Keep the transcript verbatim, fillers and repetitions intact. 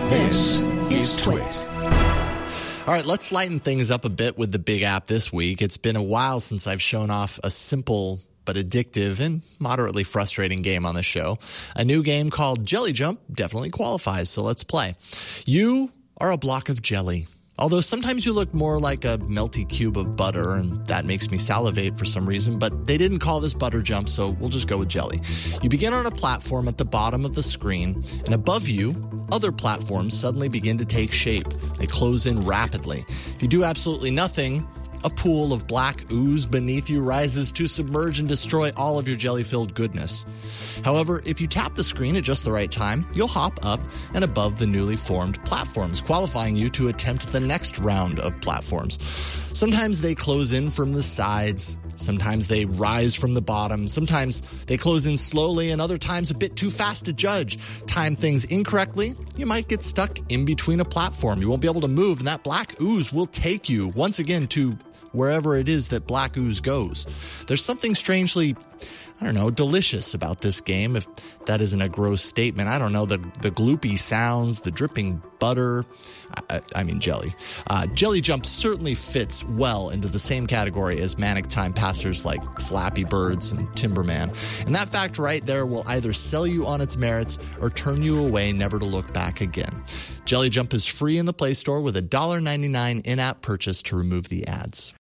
This is Twit. All right, let's lighten things up a bit with the big app this week. It's been a while since I've shown off a simple but addictive and moderately frustrating game on the show. A new game called Jelly Jump definitely qualifies, so let's play. You are a block of jelly. Although sometimes you look more like a melty cube of butter, and that makes me salivate for some reason, but they didn't call this butter jump, so we'll just go with jelly. You begin on a platform at the bottom of the screen, and above you, other platforms suddenly begin to take shape. They close in rapidly. If you do absolutely nothing, a pool of black ooze beneath you rises to submerge and destroy all of your jelly-filled goodness. However, if you tap the screen at just the right time, you'll hop up and above the newly formed platforms, qualifying you to attempt the next round of platforms. Sometimes they close in from the sides, sometimes they rise from the bottom, sometimes they close in slowly, and other times a bit too fast to judge. Time things incorrectly, you might get stuck in between a platform. You won't be able to move, and that black ooze will take you once again to wherever it is that black ooze goes. There's something strangely, I don't know, delicious about this game, if that isn't a gross statement. I don't know, the, the gloopy sounds, the dripping butter, I, I mean jelly. Uh, Jelly Jump certainly fits well into the same category as Manic Time Passers like Flappy Birds and Timberman. And that fact right there will either sell you on its merits or turn you away never to look back again. Jelly Jump is free in the Play Store with a one dollar ninety-nine in-app purchase to remove the ads.